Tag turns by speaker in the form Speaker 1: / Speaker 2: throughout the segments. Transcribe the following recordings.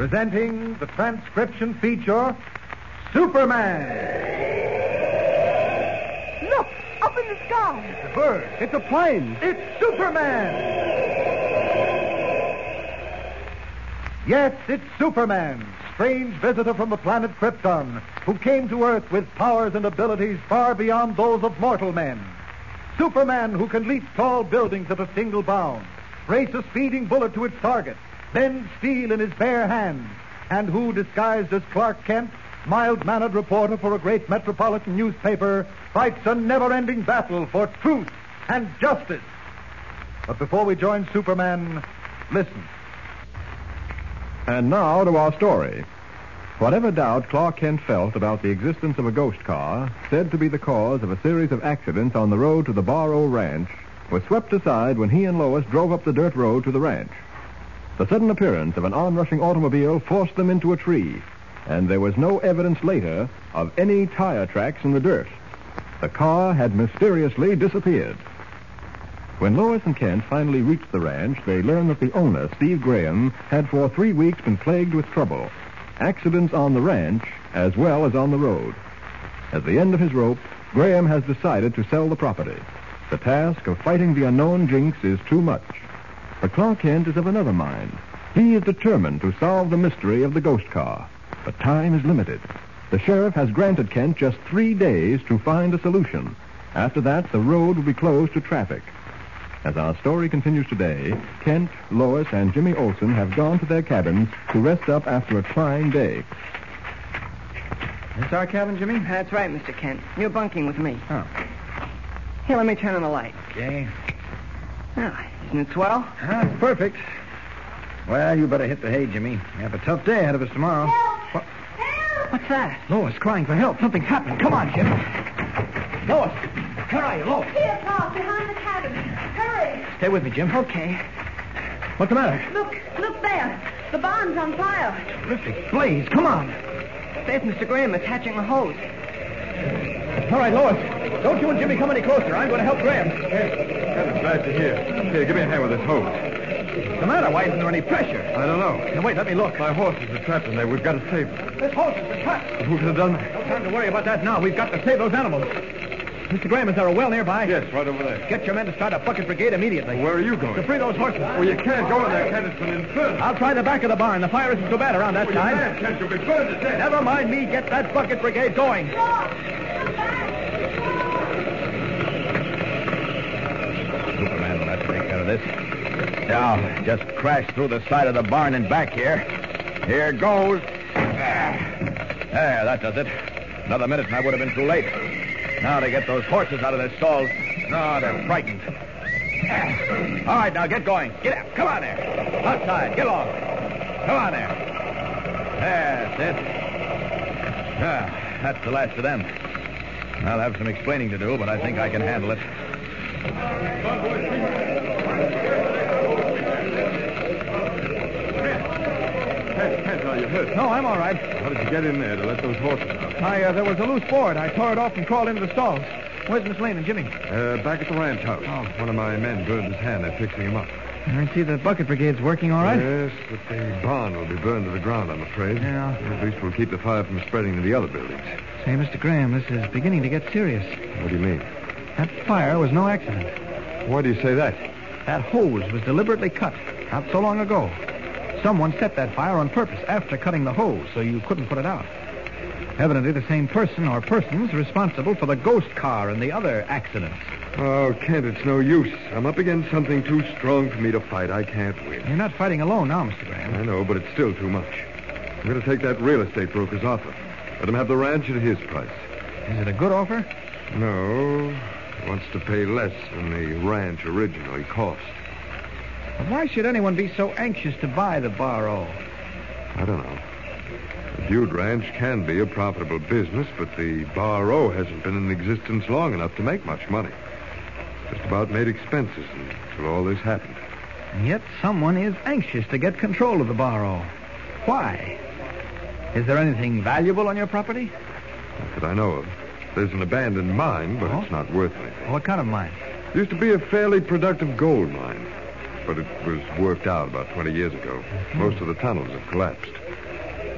Speaker 1: presenting the transcription feature, Superman.
Speaker 2: Look, up in the sky.
Speaker 1: It's a bird.
Speaker 3: It's a plane.
Speaker 1: It's Superman. Yes, it's Superman, strange visitor from the planet Krypton, who came to Earth with powers and abilities far beyond those of mortal men. Superman, who can leap tall buildings at a single bound, race a speeding bullet to its target, bend steel in his bare hands, and who, disguised as Clark Kent, mild-mannered reporter for a great metropolitan newspaper, fights a never-ending battle for truth and justice. But before we join Superman, listen.
Speaker 4: And now to our story. Whatever doubt Clark Kent felt about the existence of a ghost car, said to be the cause of a series of accidents on the road to the Barrow Ranch, was swept aside when he and Lois drove up the dirt road to the ranch. The sudden appearance of an onrushing automobile forced them into a tree, and there was no evidence later of any tire tracks in the dirt. The car had mysteriously disappeared. When Lois and Kent finally reached the ranch, they learned that the owner, Steve Graham, had for 3 weeks been plagued with trouble. Accidents on the ranch as well as on the road. At the end of his rope, Graham has decided to sell the property. The task of fighting the unknown jinx is too much. But Clark Kent is of another mind. He is determined to solve the mystery of the ghost car. But time is limited. The sheriff has granted Kent just 3 days to find a solution. After that, the road will be closed to traffic. As our story continues today, Kent, Lois, and Jimmy Olsen have gone to their cabins to rest up after a trying day.
Speaker 3: This our cabin, Jimmy?
Speaker 2: That's right, Mr. Kent. You're bunking with me.
Speaker 3: Oh.
Speaker 2: Here, let me turn on the light.
Speaker 3: Okay.
Speaker 2: Ah, isn't it swell?
Speaker 3: That's perfect. Well, you better hit the hay, Jimmy. We have a tough day ahead of us tomorrow.
Speaker 2: Help! Help! What's that?
Speaker 3: Lois crying for help. Something's happening. Come on, Jim. Lois! Where are you, Lois?
Speaker 5: Here, Pop, behind the cabin. Hurry.
Speaker 3: Stay with me, Jim.
Speaker 2: Okay.
Speaker 3: What's the matter?
Speaker 5: Look there. The barn's on fire.
Speaker 3: Terrific blaze. Come on.
Speaker 2: There's Mr. Graham attaching a hose.
Speaker 3: All right, Lois. Don't you and Jimmy come any closer. I'm going to help Graham.
Speaker 6: I'm glad to hear. Here, give me a hand with this hose.
Speaker 3: What's the matter? Why isn't there any pressure?
Speaker 6: I don't know.
Speaker 3: Now, wait, let me look.
Speaker 6: My horses are trapped in there. We've got to save them.
Speaker 3: This horse is trapped.
Speaker 6: Who could have done that?
Speaker 3: No time to worry about that now. We've got to save those animals. Mr. Graham, is there a well nearby?
Speaker 6: Yes, right over there.
Speaker 3: Get your men to start a bucket brigade immediately.
Speaker 6: Where are you going?
Speaker 3: To free those horses.
Speaker 6: Well, you can't go in there, Kent. It's an inferno.
Speaker 3: I'll try the back of the barn. The fire isn't so bad around that
Speaker 6: You
Speaker 3: side.
Speaker 6: can't, Kent. You'll be burned to death.
Speaker 3: Never mind me. Get that bucket brigade going. Superman will have to take care of this. Now, just crash through the side of the barn and back here. Here goes. There, that does it. Another minute and I would have been too late. Now to get those horses out of their stalls. No, they're frightened. All right, now get going. Get up. Come on there. Outside. Get along. Come on there. That's it. That's the last of them. I'll have some explaining to do, but I think I can handle it.
Speaker 6: Kent, are you hurt?
Speaker 3: No, I'm all right.
Speaker 6: How did you get in there to let those horses out?
Speaker 3: There was a loose board. I tore it off and crawled into the stalls. Where's Miss Lane and Jimmy?
Speaker 6: Back at the ranch house.
Speaker 3: Oh.
Speaker 6: One of my men burned his hand. They're fixing him up.
Speaker 3: I see the bucket brigade's working all right.
Speaker 6: Yes, but the barn will be burned to the ground, I'm afraid.
Speaker 3: Yeah.
Speaker 6: At least we'll keep the fire from spreading to the other buildings.
Speaker 3: Say, Mr. Graham, this is beginning to get serious.
Speaker 6: What do you mean?
Speaker 3: That fire was no accident.
Speaker 6: Why do you say that?
Speaker 3: That hose was deliberately cut not so long ago. Someone set that fire on purpose after cutting the hose so you couldn't put it out. Evidently the same person or persons responsible for the ghost car and the other accidents.
Speaker 6: Oh, Kent, it's no use. I'm up against something too strong for me to fight. I can't win.
Speaker 3: You're not fighting alone now, Mr. Graham.
Speaker 6: I know, but it's still too much. I'm going to take that real estate broker's offer. Let him have the ranch at his price.
Speaker 3: Is it a good offer?
Speaker 6: No. He wants to pay less than the ranch originally cost.
Speaker 3: But why should anyone be so anxious to buy the Barrow?
Speaker 6: I don't know. The Butte Ranch can be a profitable business, but the Barrow hasn't been in existence long enough to make much money. Just about made expenses until all this happened.
Speaker 3: And yet someone is anxious to get control of the Barrow. Why? Is there anything valuable on your property?
Speaker 6: Not that I know of. There's an abandoned mine, but it's not worth anything.
Speaker 3: What kind of mine?
Speaker 6: It used to be a fairly productive gold mine, but it was worked out about 20 years ago. Most of the tunnels have collapsed.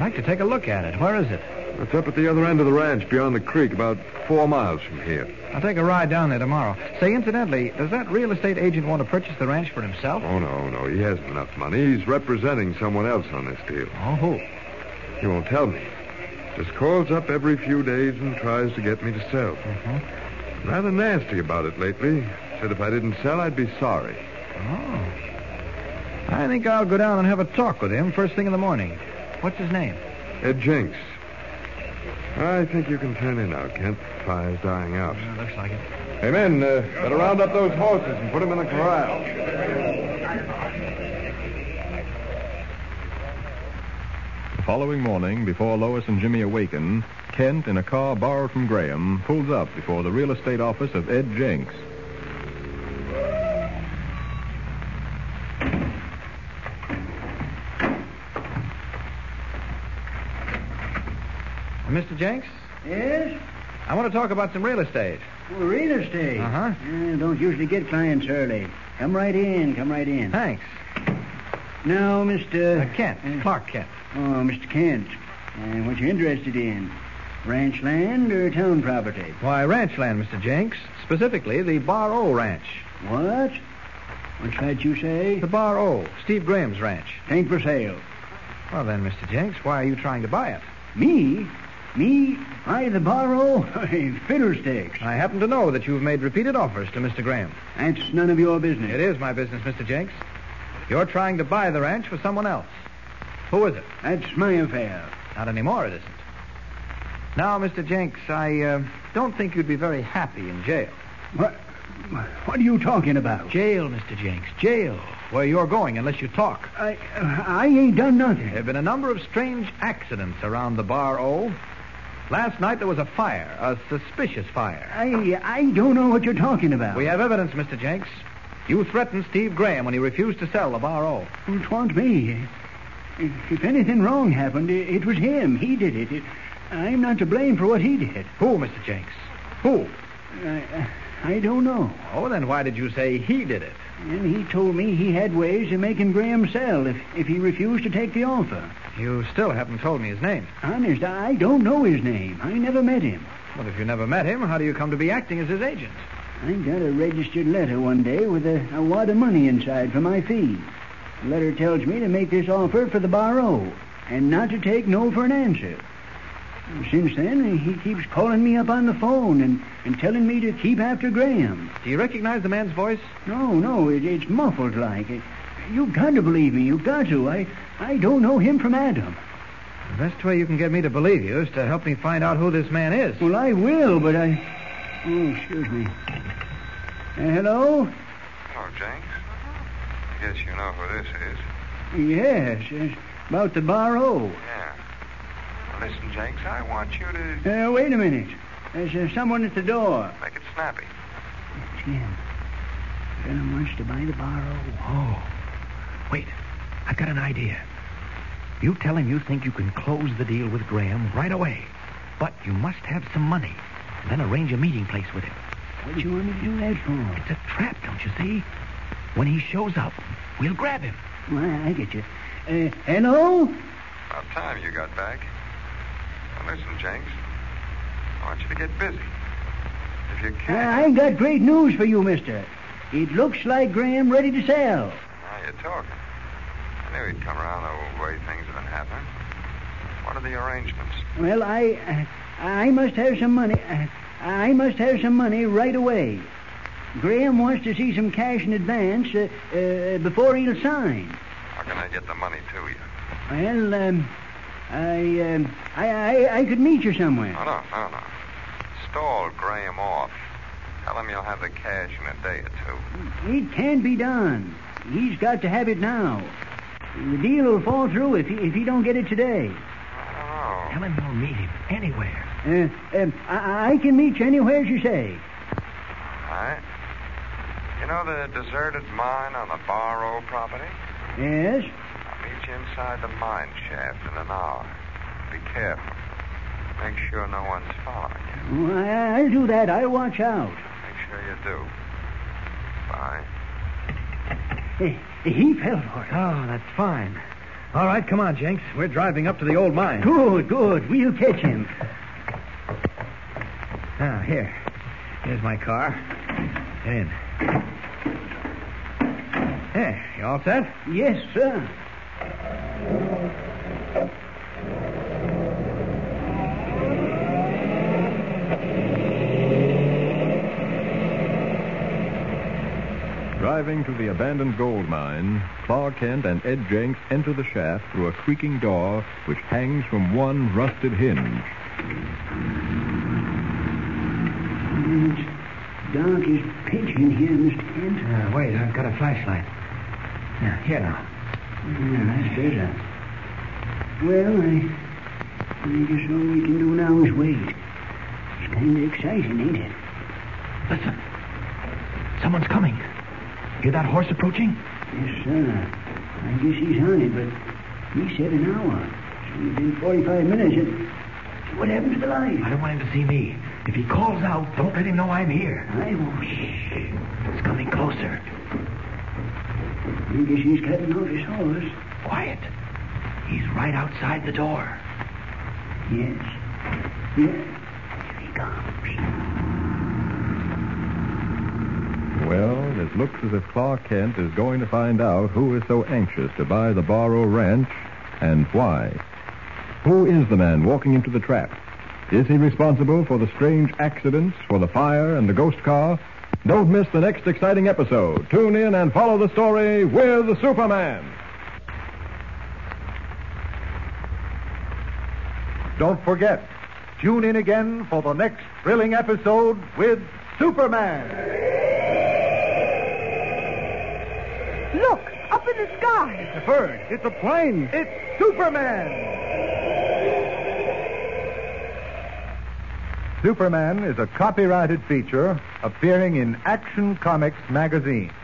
Speaker 7: like to take a look at it. Where is it?
Speaker 6: It's up at the other end of the ranch, beyond the creek, about 4 miles from here.
Speaker 7: I'll take a ride down there tomorrow. Say, incidentally, does that real estate agent want to purchase the ranch for himself?
Speaker 6: Oh, no. He hasn't enough money. He's representing someone else on this deal.
Speaker 7: Oh, who?
Speaker 6: He won't tell me. Just calls up every few days and tries to get me to sell.
Speaker 7: Mm-hmm.
Speaker 6: Rather nasty about it lately. Said if I didn't sell, I'd be sorry.
Speaker 7: Oh. I think I'll go down and have a talk with him first thing in the morning. What's his name?
Speaker 6: Ed Jenks. I think you can turn in now, Kent. Fire's dying out.
Speaker 7: Yeah, looks like it.
Speaker 6: Hey, men, better round up those horses and put them in the corral.
Speaker 4: The following morning, before Lois and Jimmy awaken, Kent, in a car borrowed from Graham, pulls up before the real estate office of Ed Jenks.
Speaker 7: Mr. Jenks,
Speaker 8: Yes?
Speaker 7: I want to talk about some real estate.
Speaker 8: Oh, real estate?
Speaker 7: Uh-huh.
Speaker 8: Don't usually get clients early. Come right in.
Speaker 7: Thanks.
Speaker 8: Now, Mr...
Speaker 7: Kent. Clark Kent.
Speaker 8: Oh, Mr. Kent. What you interested in? Ranch land or town property?
Speaker 7: Why, ranch land, Mr. Jenks. Specifically, the Bar O Ranch.
Speaker 8: What? What's that you say?
Speaker 7: The Bar O, Steve Graham's ranch.
Speaker 8: Ain't for sale.
Speaker 7: Well, then, Mr. Jenks, why are you trying to buy it?
Speaker 8: Me? Me? Buy the borrow? Fiddlesticks.
Speaker 7: I happen to know that you've made repeated offers to Mr. Graham.
Speaker 8: That's none of your business.
Speaker 7: It is my business, Mr. Jenks. You're trying to buy the ranch for someone else. Who is it?
Speaker 8: That's my affair.
Speaker 7: Not anymore, it isn't. Now, Mr. Jenks, I don't think you'd be very happy in jail.
Speaker 8: What are you talking about?
Speaker 7: Jail, Mr. Jenks, jail. Where you're going unless you talk.
Speaker 8: I ain't done nothing.
Speaker 7: There have been a number of strange accidents around the Bar O. Last night there was a fire, a suspicious fire.
Speaker 8: I don't know what you're talking about.
Speaker 7: We have evidence, Mr. Jenks. You threatened Steve Graham when he refused to sell the Bar O.
Speaker 8: It wasn't me. If anything wrong happened, it was him. He did it. I'm not to blame for what he did.
Speaker 7: Who, Mr. Jenks? Who?
Speaker 8: I don't know.
Speaker 7: Oh, then why did you say he did it?
Speaker 8: And he told me he had ways of making Graham sell if he refused to take the offer.
Speaker 7: You still haven't told me his name.
Speaker 8: Honest, I don't know his name. I never met him.
Speaker 7: Well, if you never met him, how do you come to be acting as his agent?
Speaker 8: I got a registered letter one day with a wad of money inside for my fee. The letter tells me to make this offer for the Bar O and not to take no for an answer. Since then, he keeps calling me up on the phone and telling me to keep after Graham.
Speaker 7: Do you recognize the man's voice?
Speaker 8: No, it's muffled like. You've got to believe me. You've got to. I don't know him from Adam.
Speaker 7: The best way you can get me to believe you is to help me find out who this man is.
Speaker 8: Well, I will, but Oh, excuse me. Hello?
Speaker 6: Hello, Jenks. I guess you know who this is.
Speaker 8: Yes, about the Bar O.
Speaker 6: Yeah. Well, listen, Jenks, I want you to...
Speaker 8: Wait a minute. There's someone at the door.
Speaker 6: Make it snappy.
Speaker 8: Jim. Graham wants to buy the Bar O.
Speaker 7: Oh. Wait. I've got an idea. You tell him you think you can close the deal with Graham right away. But you must have some money. And then arrange a meeting place with him.
Speaker 8: What do you want me to do that for?
Speaker 7: It's a trap, don't you see? When he shows up, we'll grab him.
Speaker 8: Well, I get you. Hello?
Speaker 6: About time you got back. Well, listen, Jenks. I want you to get busy. If you can...
Speaker 8: I got great news for you, mister. It looks like Graham ready to sell.
Speaker 6: Now you're talking. I knew he'd come around the way things have been happening. What are the arrangements?
Speaker 8: Well, I must have some money. I must have some money right away. Graham wants to see some cash in advance before he'll sign.
Speaker 6: How can I get the money to you?
Speaker 8: Well, I could meet you somewhere.
Speaker 6: No. Stall Graham off. Tell him you'll have the cash in a day or two.
Speaker 8: It can't be done. He's got to have it now. The deal will fall through if he don't get it today.
Speaker 6: I
Speaker 7: Tell him you'll meet him anywhere.
Speaker 8: I can meet you anywhere you say.
Speaker 6: All right. You know the deserted mine on the Bar O property?
Speaker 8: Yes?
Speaker 6: I'll meet you inside the mine shaft in an hour. Be careful. Make sure no one's following you.
Speaker 8: I'll do that. I'll watch out.
Speaker 6: Make sure you do. Bye.
Speaker 8: He fell for it.
Speaker 7: Oh, that's fine. All right, come on, Jenks. We're driving up to the old mine.
Speaker 8: Good, good. We'll catch him.
Speaker 7: Now, here's my car. Get in. There, you all set?
Speaker 8: Yes, sir.
Speaker 4: Driving to the abandoned gold mine, Clark Kent and Ed Jenks enter the shaft through a creaking door which hangs from one rusted hinge.
Speaker 8: It's dark as pitch in here, Mr. Kent.
Speaker 7: Wait, I've got a flashlight. Here now.
Speaker 8: Yeah, that's better. Well, I guess all we can do now is wait. It's kind of exciting, ain't it?
Speaker 7: Listen. Someone's coming. Hear that horse approaching?
Speaker 8: Yes, sir. I guess he's on it, but he said an hour. So within 45 minutes, what happened to the light?
Speaker 7: I don't want him to see me. If he calls out, don't let him know I'm here.
Speaker 8: I won't. Shh.
Speaker 7: It's coming closer.
Speaker 8: I guess he's cutting off his horse.
Speaker 7: Quiet. He's right outside the door.
Speaker 8: Yes. Here he comes.
Speaker 4: Well, it looks as if Clark Kent is going to find out who is so anxious to buy the Barrow Ranch and why. Who is the man walking into the trap? Is he responsible for the strange accidents, for the fire and the ghost car? Don't miss the next exciting episode. Tune in and follow the story with the Superman.
Speaker 1: Don't forget, tune in again for the next thrilling episode with Superman.
Speaker 5: Look, up in the sky.
Speaker 1: The bird. It's a plane. It's Superman. Superman is a copyrighted feature appearing in Action Comics magazine.